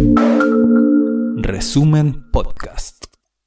Resumen Podcast.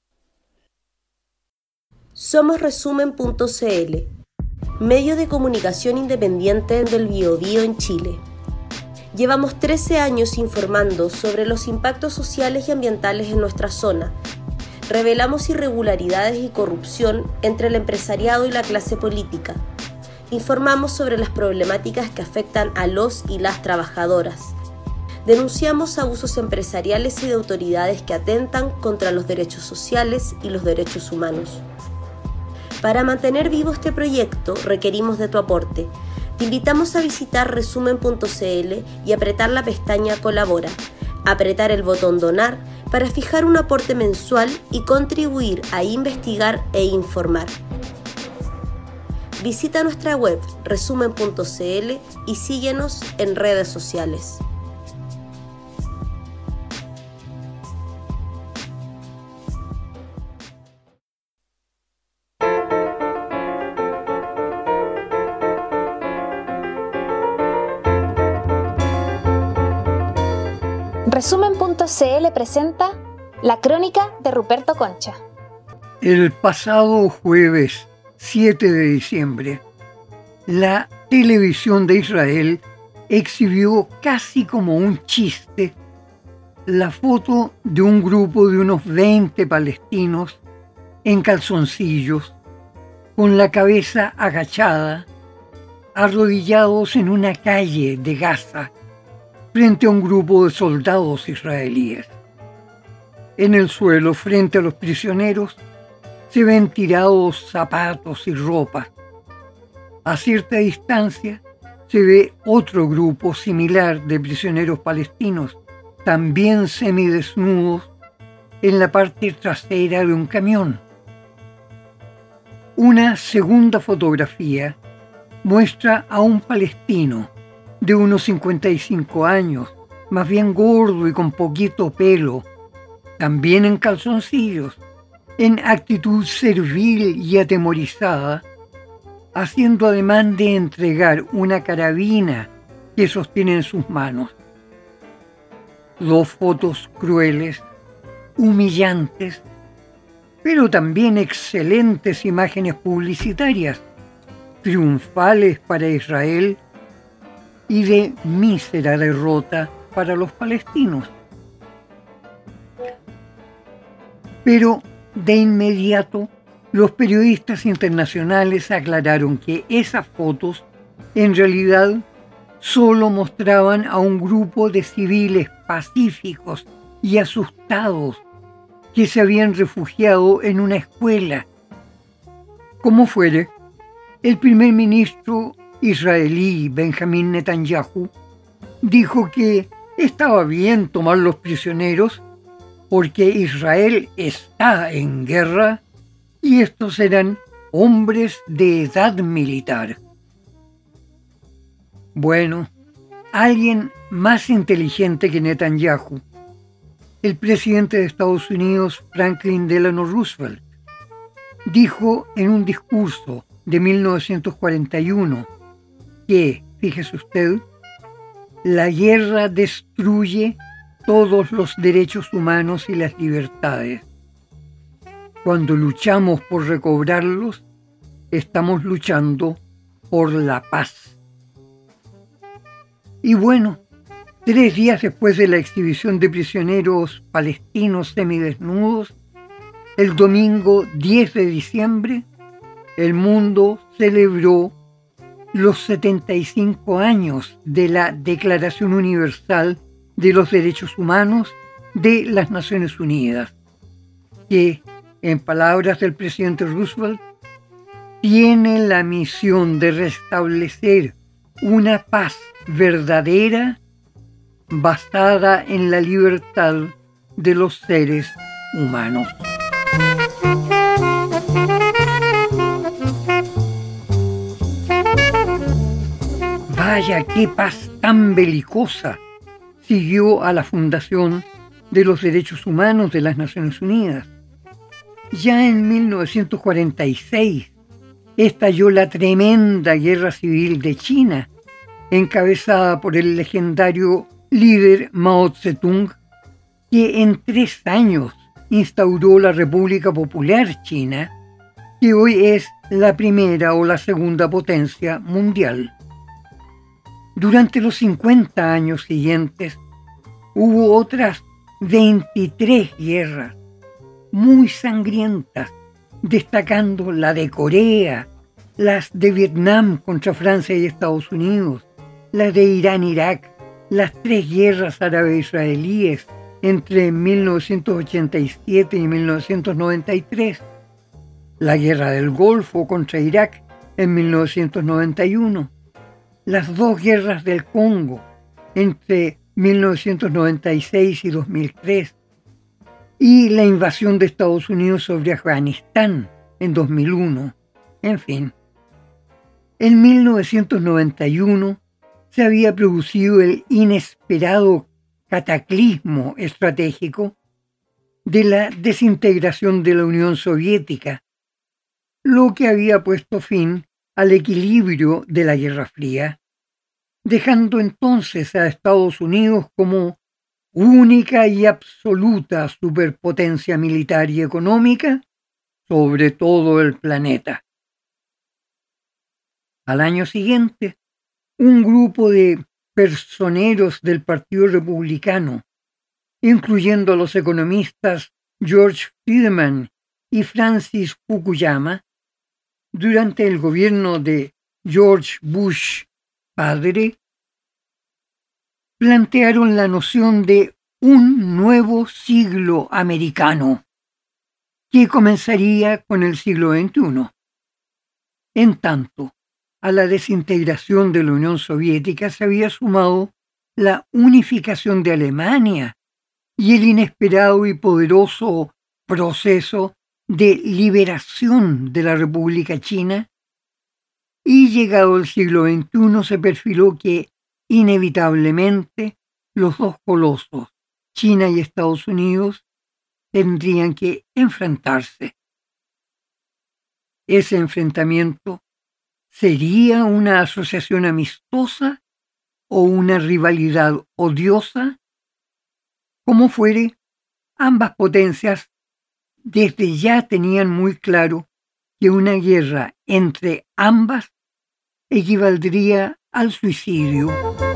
Somos Resumen.cl, medio de comunicación independiente del Biobío en Chile. Llevamos 13 años informando sobre los impactos sociales y ambientales en nuestra zona. Revelamos irregularidades y corrupción entre el empresariado y la clase política. Informamos sobre las problemáticas que afectan a los y las trabajadoras. Denunciamos abusos empresariales y de autoridades que atentan contra los derechos sociales y los derechos humanos. Para mantener vivo este proyecto requerimos de tu aporte. Te invitamos a visitar resumen.cl y apretar la pestaña Colabora, apretar el botón Donar para fijar un aporte mensual y contribuir a investigar e informar. Visita nuestra web resumen.cl y síguenos en redes sociales. Resumen.cl presenta La Crónica de Ruperto Concha. El pasado jueves 7 de diciembre, la televisión de Israel exhibió casi como un chiste la foto de un grupo de unos 20 palestinos en calzoncillos, con la cabeza agachada, arrodillados en una calle de Gaza, frente a un grupo de soldados israelíes. En el suelo, frente a los prisioneros, se ven tirados zapatos y ropa. A cierta distancia, se ve otro grupo similar de prisioneros palestinos, también semidesnudos, en la parte trasera de un camión. Una segunda fotografía muestra a un palestino de unos 55 años, más bien gordo y con poquito pelo, también en calzoncillos, en actitud servil y atemorizada, haciendo ademán de entregar una carabina que sostiene en sus manos. Dos fotos crueles, humillantes, pero también excelentes imágenes publicitarias, triunfales para Israel y de mísera derrota para los palestinos. Pero de inmediato los periodistas internacionales aclararon que esas fotos en realidad solo mostraban a un grupo de civiles pacíficos y asustados que se habían refugiado en una escuela. Como fuere, el primer ministro israelí Benjamín Netanyahu dijo que estaba bien tomar los prisioneros porque Israel está en guerra y estos eran hombres de edad militar. Bueno, alguien más inteligente que Netanyahu, el presidente de Estados Unidos Franklin Delano Roosevelt, dijo en un discurso de 1941 que, fíjese usted, la guerra destruye todos los derechos humanos y las libertades. Cuando luchamos por recobrarlos, estamos luchando por la paz. Y bueno, 3 días después de la exhibición de prisioneros palestinos semidesnudos, el domingo 10 de diciembre, el mundo celebró los 75 años de la Declaración Universal de los Derechos Humanos de las Naciones Unidas, que, en palabras del presidente Roosevelt, tiene la misión de restablecer una paz verdadera basada en la libertad de los seres humanos. Vaya, qué paz tan belicosa siguió a la fundación de los Derechos Humanos de las Naciones Unidas. Ya en 1946 estalló la tremenda guerra civil de China, encabezada por el legendario líder Mao Zedong, que en 3 años instauró la República Popular China, que hoy es la primera o la segunda potencia mundial. Durante los 50 años siguientes hubo otras 23 guerras muy sangrientas, destacando la de Corea, las de Vietnam contra Francia y Estados Unidos, las de Irán-Irak, las 3 guerras árabe-israelíes entre 1987 y 1993, la guerra del Golfo contra Irak en 1991, las 2 guerras del Congo entre 1996 y 2003, y la invasión de Estados Unidos sobre Afganistán en 2001. En fin, en 1991 se había producido el inesperado cataclismo estratégico de la desintegración de la Unión Soviética, lo que había puesto fin al equilibrio de la Guerra Fría, dejando entonces a Estados Unidos como única y absoluta superpotencia militar y económica sobre todo el planeta. Al año siguiente, un grupo de personeros del Partido Republicano, incluyendo a los economistas George Friedman y Francis Fukuyama, durante el gobierno de George Bush padre, plantearon la noción de un nuevo siglo americano, que comenzaría con el siglo XXI. En tanto, a la desintegración de la Unión Soviética se había sumado la unificación de Alemania y el inesperado y poderoso proceso de liberación de la República China, y llegado el siglo XXI se perfiló que inevitablemente los 2 colosos, China y Estados Unidos, tendrían que enfrentarse. Ese enfrentamiento ¿sería una asociación amistosa o una rivalidad odiosa? Como fuere, ambas potencias desde ya tenían muy claro que una guerra entre ambas equivaldría al suicidio.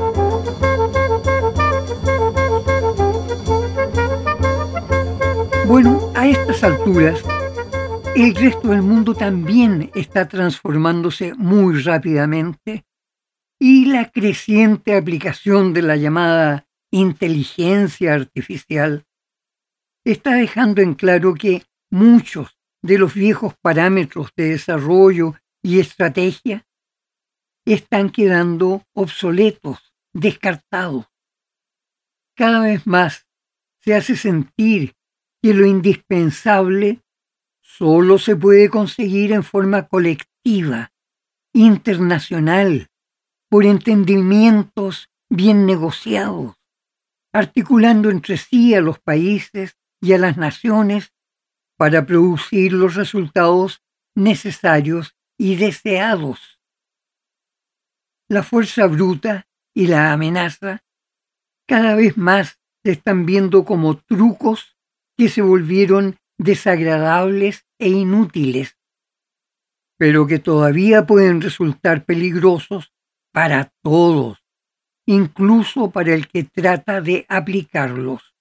Bueno, a estas alturas, el resto del mundo también está transformándose muy rápidamente y la creciente aplicación de la llamada inteligencia artificial está dejando en claro que muchos de los viejos parámetros de desarrollo y estrategia están quedando obsoletos, descartados. Cada vez más se hace sentir que lo indispensable solo se puede conseguir en forma colectiva, internacional, por entendimientos bien negociados, articulando entre sí a los países y a las naciones para producir los resultados necesarios y deseados. La fuerza bruta y la amenaza cada vez más se están viendo como trucos que se volvieron desagradables e inútiles, pero que todavía pueden resultar peligrosos para todos, incluso para el que trata de aplicarlos.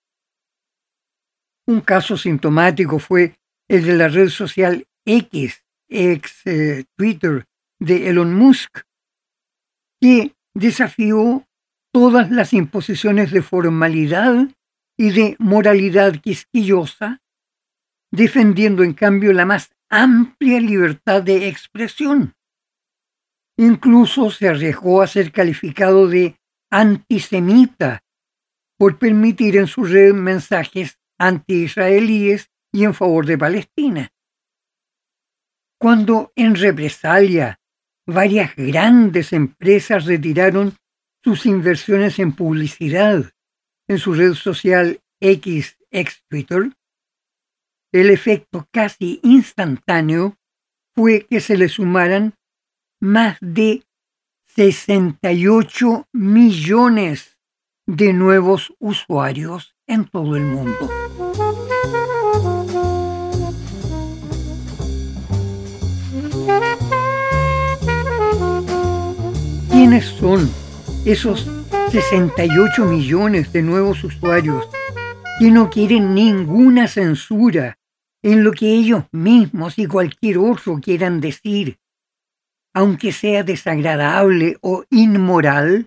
Un caso sintomático fue el de la red social X, Twitter, de Elon Musk, que desafió todas las imposiciones de formalidad y de moralidad quisquillosa, defendiendo en cambio la más amplia libertad de expresión. Incluso se arriesgó a ser calificado de antisemita por permitir en su red mensajes anti-israelíes y en favor de Palestina. Cuando en represalia varias grandes empresas retiraron sus inversiones en publicidad en su red social X, ex-Twitter, el efecto casi instantáneo fue que se le sumaran más de 68 millones de nuevos usuarios en todo el mundo. ¿Quiénes son esos 68 millones de nuevos usuarios que no quieren ninguna censura en lo que ellos mismos y cualquier otro quieran decir, aunque sea desagradable o inmoral?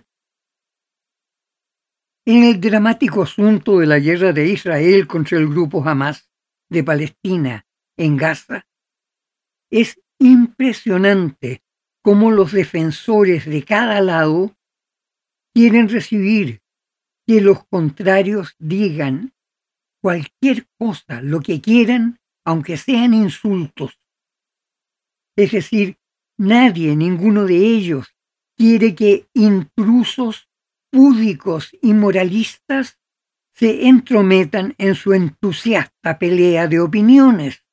En el dramático asunto de la guerra de Israel contra el grupo Hamas de Palestina en Gaza, es impresionante cómo los defensores de cada lado quieren recibir que los contrarios digan cualquier cosa, lo que quieran, aunque sean insultos. Es decir, ninguno de ellos quiere que intrusos púdicos y moralistas se entrometan en su entusiasta pelea de opiniones.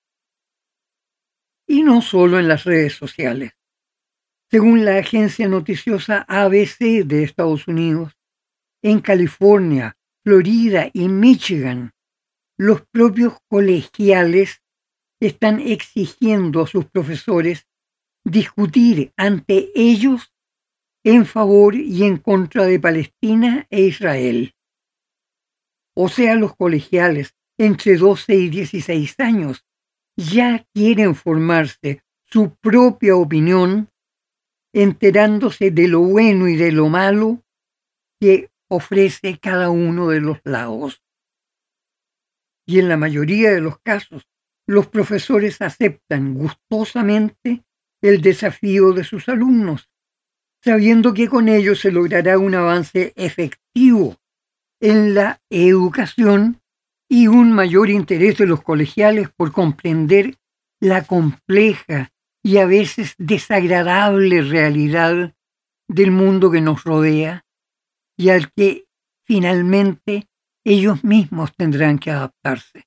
Y no solo en las redes sociales. Según la agencia noticiosa ABC de Estados Unidos, en California, Florida y Michigan, los propios colegiales están exigiendo a sus profesores discutir ante ellos en favor y en contra de Palestina e Israel. O sea, los colegiales entre 12 y 16 años ya quieren formarse su propia opinión, enterándose de lo bueno y de lo malo que ofrece cada uno de los lados. Y en la mayoría de los casos, los profesores aceptan gustosamente el desafío de sus alumnos, sabiendo que con ello se logrará un avance efectivo en la educación y un mayor interés de los colegiales por comprender la compleja y a veces desagradable realidad del mundo que nos rodea y al que finalmente ellos mismos tendrán que adaptarse.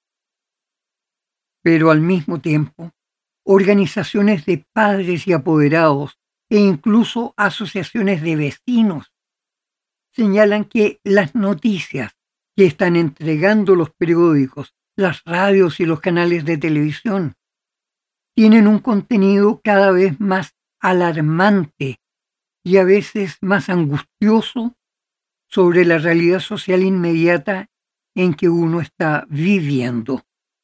Pero al mismo tiempo, organizaciones de padres y apoderados e incluso asociaciones de vecinos señalan que las noticias que están entregando los periódicos, las radios y los canales de televisión tienen un contenido cada vez más alarmante y a veces más angustioso sobre la realidad social inmediata en que uno está viviendo.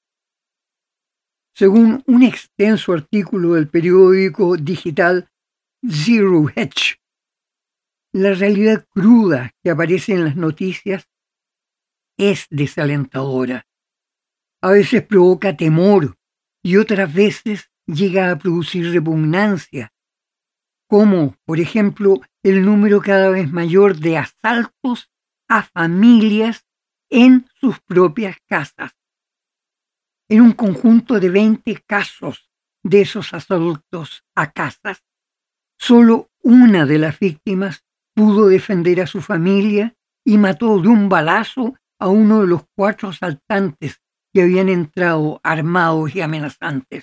Según un extenso artículo del periódico digital Zero Hedge, la realidad cruda que aparece en las noticias es desalentadora. A veces provoca temor y otras veces llega a producir repugnancia, como, por ejemplo, el número cada vez mayor de asaltos a familias en sus propias casas. En un conjunto de 20 casos de esos asaltos a casas, solo una de las víctimas pudo defender a su familia y mató de un balazo a uno de los 4 asaltantes que habían entrado armados y amenazantes.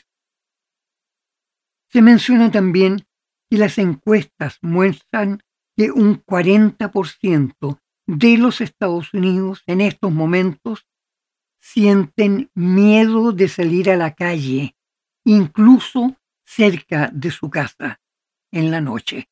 Se menciona también que las encuestas muestran que un 40% de los Estados Unidos en estos momentos sienten miedo de salir a la calle, incluso cerca de su casa, en la noche.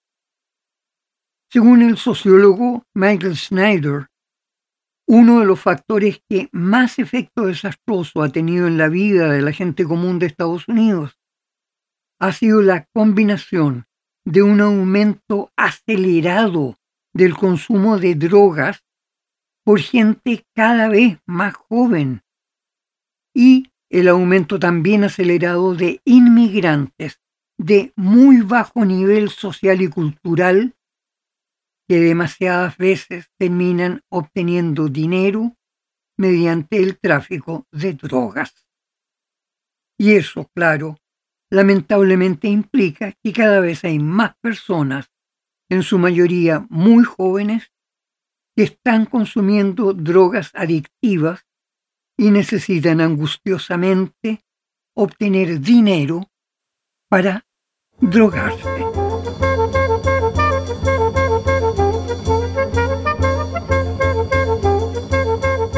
Según el sociólogo Michael Snyder, uno de los factores que más efecto desastroso ha tenido en la vida de la gente común de Estados Unidos ha sido la combinación de un aumento acelerado del consumo de drogas por gente cada vez más joven y el aumento también acelerado de inmigrantes de muy bajo nivel social y cultural que demasiadas veces terminan obteniendo dinero mediante el tráfico de drogas. Y eso, claro, lamentablemente implica que cada vez hay más personas, en su mayoría muy jóvenes, que están consumiendo drogas adictivas y necesitan angustiosamente obtener dinero para drogarse.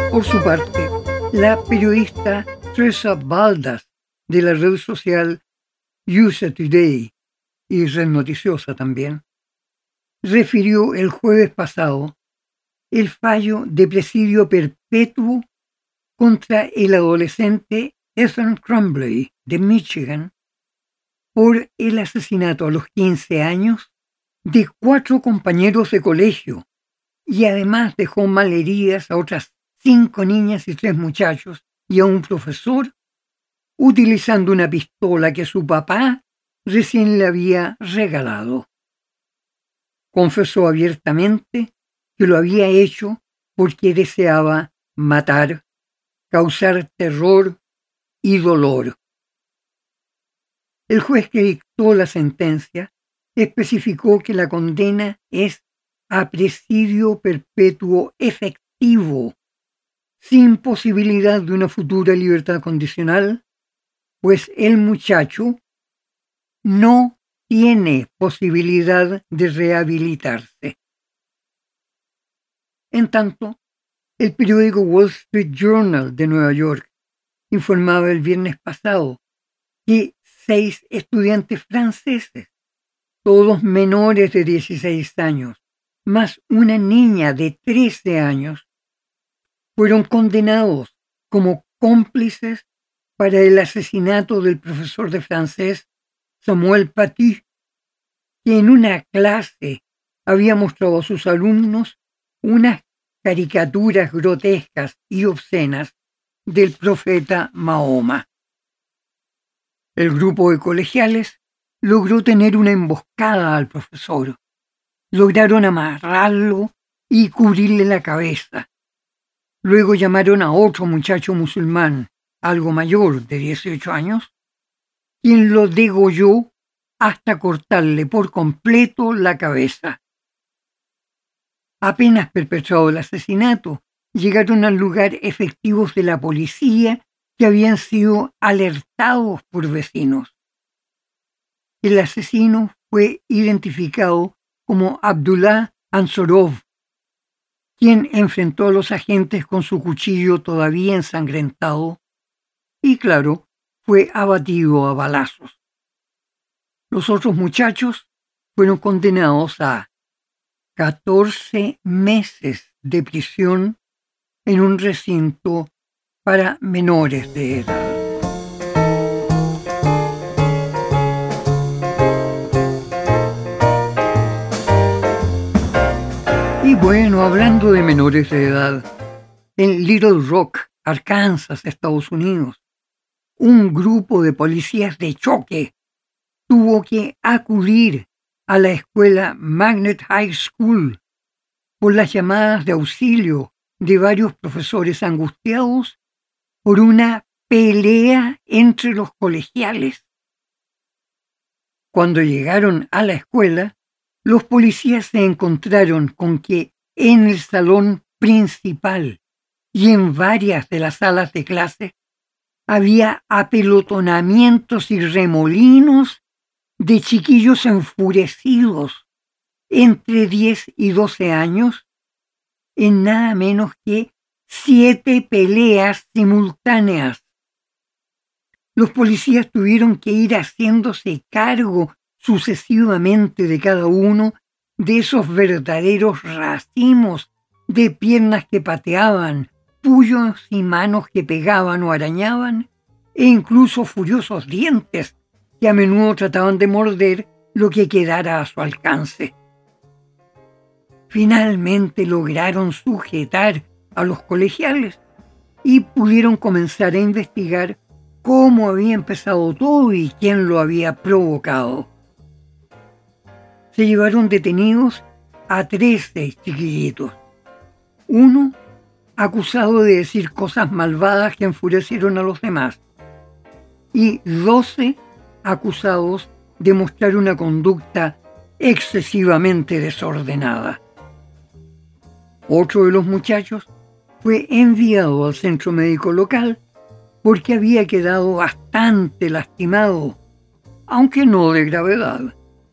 Por su parte, la periodista Teresa Baldas de la red social USA Today y Red Noticiosa también, refirió el jueves pasado el fallo de presidio perpetuo contra el adolescente Ethan Crumbley de Michigan por el asesinato a los 15 años de 4 compañeros de colegio y además dejó malheridas a otras 5 niñas y 3 muchachos y a un profesor utilizando una pistola que su papá recién le había regalado. Confesó abiertamente que lo había hecho porque deseaba matar, causar terror y dolor. El juez que dictó la sentencia especificó que la condena es a presidio perpetuo efectivo, sin posibilidad de una futura libertad condicional, pues el muchacho no tiene posibilidad de rehabilitarse. En tanto, el periódico Wall Street Journal de Nueva York informaba el viernes pasado que 6 estudiantes franceses, todos menores de 16 años, más una niña de 13 años, fueron condenados como cómplices para el asesinato del profesor de francés Samuel Paty, que en una clase había mostrado a sus alumnos unas caricaturas grotescas y obscenas del profeta Mahoma. El grupo de colegiales logró tener una emboscada al profesor. Lograron amarrarlo y cubrirle la cabeza. Luego llamaron a otro muchacho musulmán, algo mayor de 18 años, quien lo degolló hasta cortarle por completo la cabeza. Apenas perpetrado el asesinato, llegaron al lugar efectivos de la policía que habían sido alertados por vecinos. El asesino fue identificado como Abdullah Ansorov, quien enfrentó a los agentes con su cuchillo todavía ensangrentado y, claro, fue abatido a balazos. Los otros muchachos fueron condenados a 14 meses de prisión en un recinto para menores de edad. Y bueno, hablando de menores de edad, en Little Rock, Arkansas, Estados Unidos, un grupo de policías de choque tuvo que acudir a la escuela Magnet High School por las llamadas de auxilio de varios profesores angustiados por una pelea entre los colegiales. Cuando llegaron a la escuela, los policías se encontraron con que en el salón principal y en varias de las salas de clase había apelotonamientos y remolinos de chiquillos enfurecidos entre 10 y 12 años en nada menos que 7 peleas simultáneas. Los policías tuvieron que ir haciéndose cargo sucesivamente de cada uno de esos verdaderos racimos de piernas que pateaban, puños y manos que pegaban o arañaban, e incluso furiosos dientes que a menudo trataban de morder lo que quedara a su alcance. Finalmente lograron sujetar a los colegiales y pudieron comenzar a investigar cómo había empezado todo y quién lo había provocado. Se llevaron detenidos a 13 chiquillitos. Uno acusado de decir cosas malvadas que enfurecieron a los demás, y 12 acusados de mostrar una conducta excesivamente desordenada. Otro de los muchachos fue enviado al centro médico local porque había quedado bastante lastimado, aunque no de gravedad.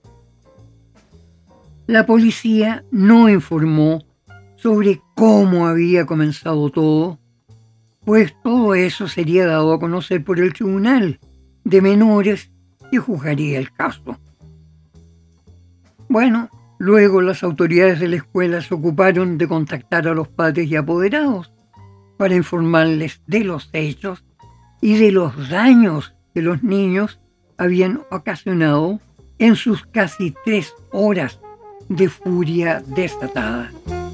La policía no informó sobre cómo había comenzado todo, pues todo eso sería dado a conocer por el Tribunal de Menores que juzgaría el caso. Bueno, luego las autoridades de la escuela se ocuparon de contactar a los padres y apoderados para informarles de los hechos y de los daños que los niños habían ocasionado en sus casi 3 horas de furia desatada.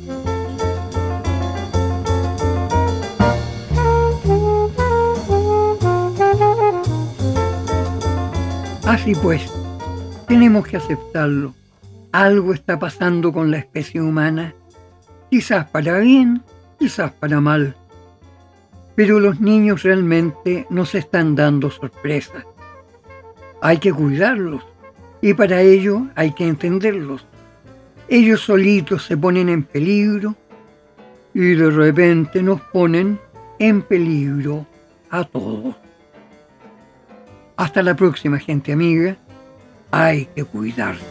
Así pues, tenemos que aceptarlo. Algo está pasando con la especie humana, quizás para bien, quizás para mal. Pero los niños realmente nos están dando sorpresas. Hay que cuidarlos y para ello hay que entenderlos. Ellos solitos se ponen en peligro y de repente nos ponen en peligro a todos. Hasta la próxima, gente amiga. Hay que cuidarse.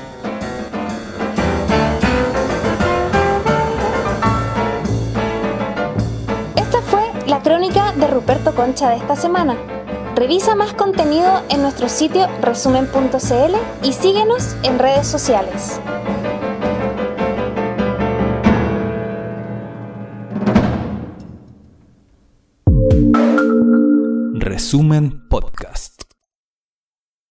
Esta fue la crónica de Ruperto Concha de esta semana. Revisa más contenido en nuestro sitio resumen.cl y síguenos en redes sociales. Resumen Podcast.